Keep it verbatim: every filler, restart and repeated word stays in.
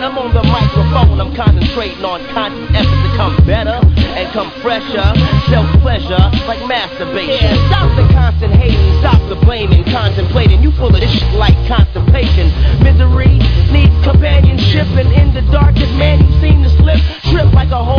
I'm on the microphone, I'm concentrating on conscious effort to come better and come fresher. Self-pleasure like masturbation. Yeah, stop the constant hating, stop the blaming, contemplating. You full of this shit like constipation. Misery needs companionship, and in the darkest man you seem to slip, trip like a whole